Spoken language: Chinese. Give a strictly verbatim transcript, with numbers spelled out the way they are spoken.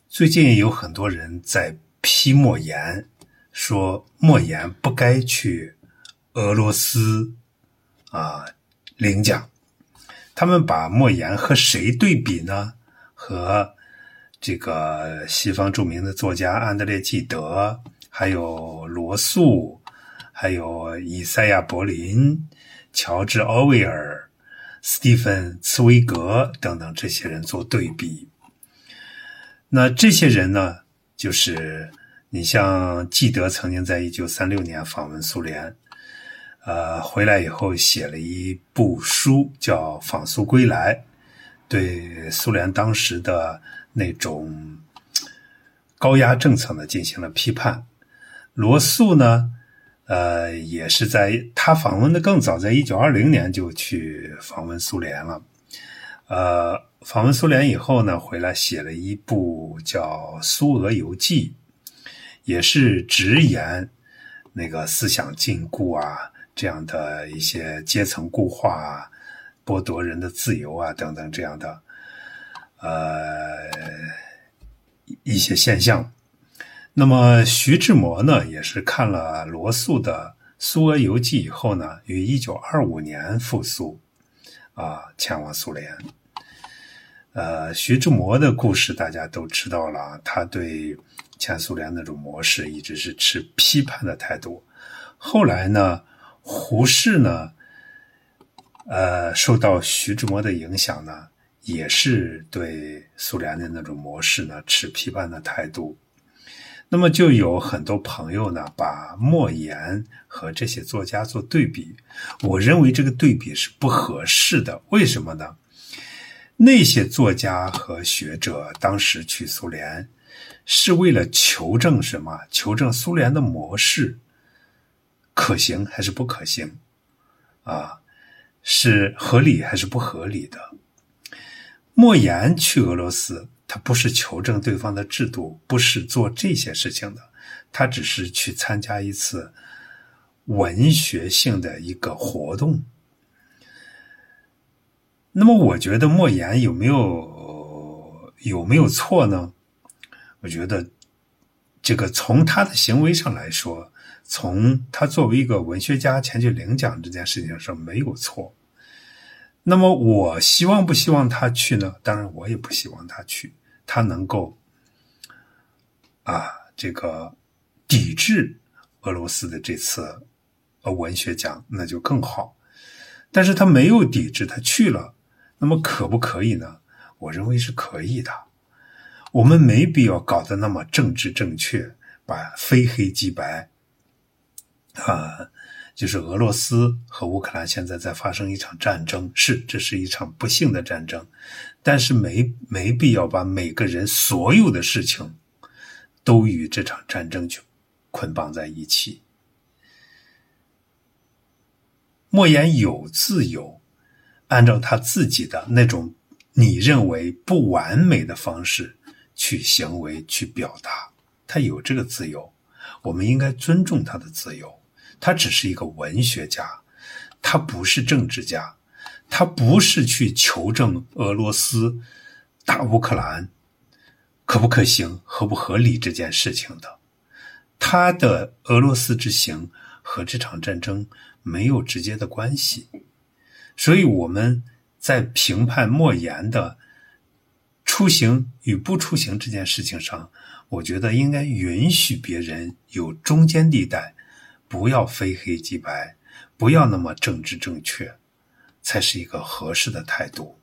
最近有很多人在批莫言，说莫言不该去俄罗斯啊领奖。他们把莫言和谁对比呢？和这个西方著名的作家安德烈·纪德，还有罗素，还有以赛亚·柏林、乔治·奥威尔、斯蒂芬·茨威格等等这些人做对比。那这些人呢，就是你像纪德曾经在一九三六年访问苏联，呃，回来以后写了一部书叫《访苏归来》，对苏联当时的那种高压政策呢进行了批判。罗素呢，呃，也是在他访问的更早，在一九二零年就去访问苏联了。呃，访问苏联以后呢，回来写了一部叫《苏俄游记》，也是直言那个思想禁锢啊，这样的一些阶层固化啊，剥夺人的自由啊等等这样的呃一些现象。那么徐志摩呢，也是看了罗素的《苏俄游记》以后呢，于一九二五年赴苏啊，前往苏联。呃，徐志摩的故事大家都知道了，他对前苏联那种模式一直是持批判的态度。后来呢，胡适呢，呃，受到徐志摩的影响呢，也是对苏联的那种模式呢持批判的态度。那么就有很多朋友呢，把莫言和这些作家做对比。我认为这个对比是不合适的。为什么呢？那些作家和学者当时去苏联，是为了求证什么？求证苏联的模式可行还是不可行啊？是合理还是不合理的？莫言去俄罗斯，他不是求证对方的制度，不是做这些事情的，他只是去参加一次文学性的一个活动。那么我觉得莫言有没有有没有错呢？我觉得这个从他的行为上来说，从他作为一个文学家前去领奖这件事情上没有错。那么我希望不希望他去呢？当然我也不希望他去，他能够啊这个抵制俄罗斯的这次呃文学奖，那就更好。但是他没有抵制，他去了，那么可不可以呢？我认为是可以的。我们没必要搞得那么政治正确，把非黑即白啊。就是俄罗斯和乌克兰现在在发生一场战争，是，这是一场不幸的战争，但是没没必要把每个人所有的事情都与这场战争去捆绑在一起。莫言有自由，按照他自己的那种你认为不完美的方式去行为去表达，他有这个自由，我们应该尊重他的自由。他只是一个文学家，他不是政治家，他不是去求证俄罗斯打乌克兰可不可行、合不合理这件事情的。他的俄罗斯之行和这场战争没有直接的关系，所以我们在评判莫言的出行与不出行这件事情上，我觉得应该允许别人有中间地带，不要非黑即白，不要那么政治正确，才是一个合适的态度。